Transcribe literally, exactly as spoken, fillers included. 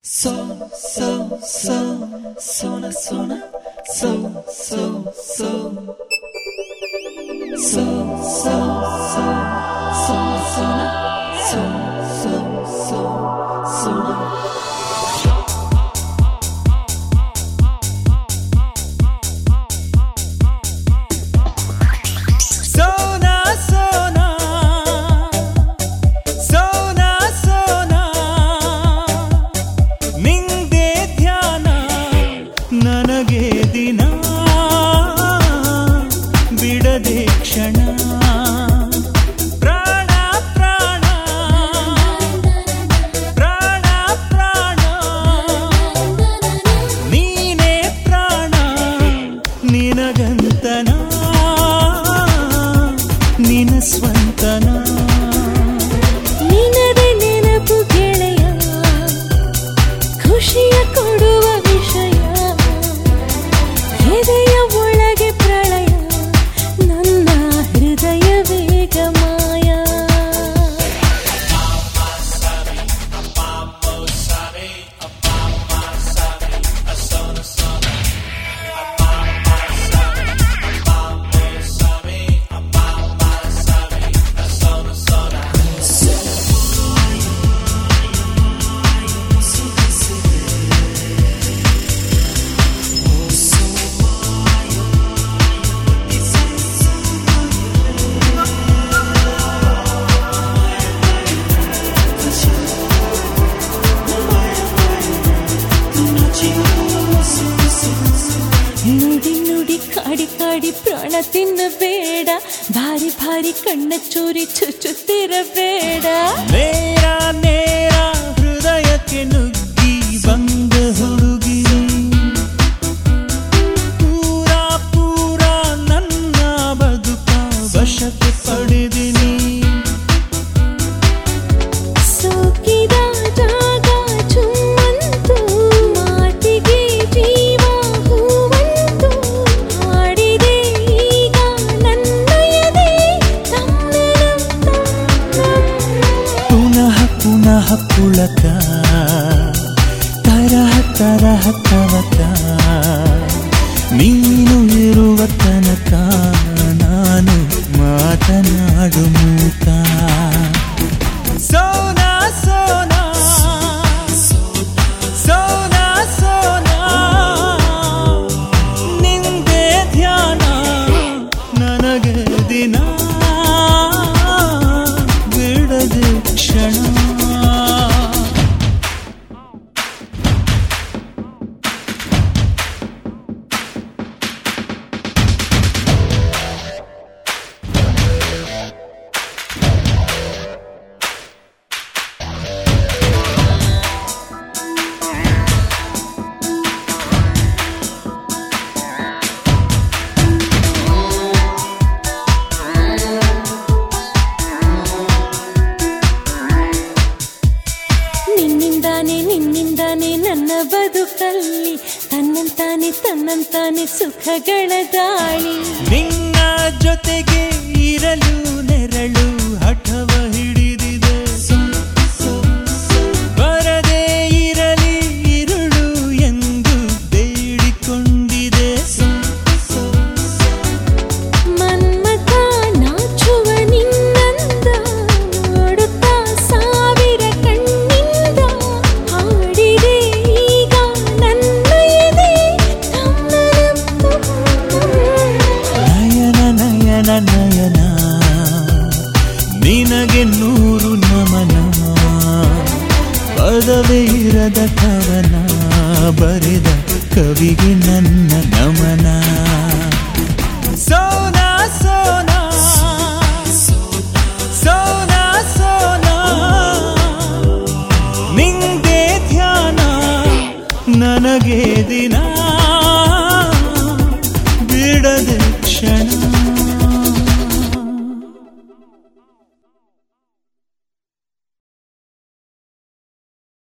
So, so, so, sona, sona, so, so, so, so, so, so, sona, sona, so, so, so, sona. ನನಗೆ ದಿನ ಬಿಡದೆ ಕ್ಷಣ ಪ್ರಾಣ ಪ್ರಾಣ ಪ್ರಾಣ ಪ್ರಾಣ ನೀನೇ ಪ್ರಾಣ ನಿನಗಂತನ ನಿನ ಸ್ವಂತನ ನಿನದೆ ನೆನಪು ಗೆಳೆಯ ಖುಷಿಯ ಕೊಡುವ ವಿಷಯ ಹೃದಯ ಒಳಗೆ ಪ್ರಳಯ ನನ್ನ ಹೃದಯ ವೇಗ ಮಾಯ ನುಡಿ ನುಡಿ ಕಾಡಿ ಕಾಡಿ ಪ್ರಾಣ ತಿನ್ನಬೇಡ ಭಾರಿ ಭಾರಿ ಕಣ್ಣ ಚೂರಿ ಚುಚ್ಚುತ್ತಿರಬೇಡ ನೇರ ನೇರ ಹೃದಯಕ್ಕೆ ನುಗ್ಗಿ ಬಂದ ಹುಡುಗಿ ಪೂರ ಪೂರ ನನ್ನ ಬದುಕ ವಶಕ್ಕೆ ಪಡೆದಿನಿ ಸೋಕಿದ ಜಾಗ ಚುಮ್ಮಂತು ಮಾತಿಗೆ ಜೀವ ಹೂವಂತು ಹಾಡಿದೆ ಈಗ ನನ್ನ ಎದೆ ತಮ್ಮನ ಪುನಃ ಪುನಃ ಪುಳಕ ತರಹ ತರಹ ತವಕ ನೀನು ಇರುವ ತನಕ ನಾನು ಮಾತನಾಡು ಮೂಕ ಸೋನಾ ಸೋನಾ ಸೋನಾ ಸೋನಾ ನಿಂದೆ ಧ್ಯಾನ ನನಗೆ ದಿನ ಬಿಡದೆ ಕ್ಷಣ ನಿನ್ನಿಂದಾನೆ ನಿನ್ನಿಂದಾನೆ ನನ್ನ ಬದುಕಲ್ಲಿ ತನ್ನಂತಾನೆ ತನ್ನಂತಾನೆ ಸುಖಗಳ ದಾಳಿ ನಿನ್ನ ಜೊತೆಗೆ ಇರಲು ನೆರಳು ಹಠವ ಹಿಡಿದಿದೆ ಬರದೇ ಇರಲಿ ಇರುಳು ಎಂದು ಬೇಡಿಕೊಂಡಿದೆ ಮನ್ಮಥ ನಾಚುವ ನಿನ್ನಂದ ನೋಡುತ್ತಾ ಸಾವಿರ ಕಣ್ಣಿಂದ ಹಾಡಿದೆ ಈಗ ನನ್ನ ಎದೆ ನಯನ ನಯನ ನಯನ ನಿನಗೆ ನೂರು ನಮನ ಪದವೇ ಇರದ ಕವನ ಬರೆದ ಕವಿಗೆ ನನ್ನ ನಮನ ಸೋನ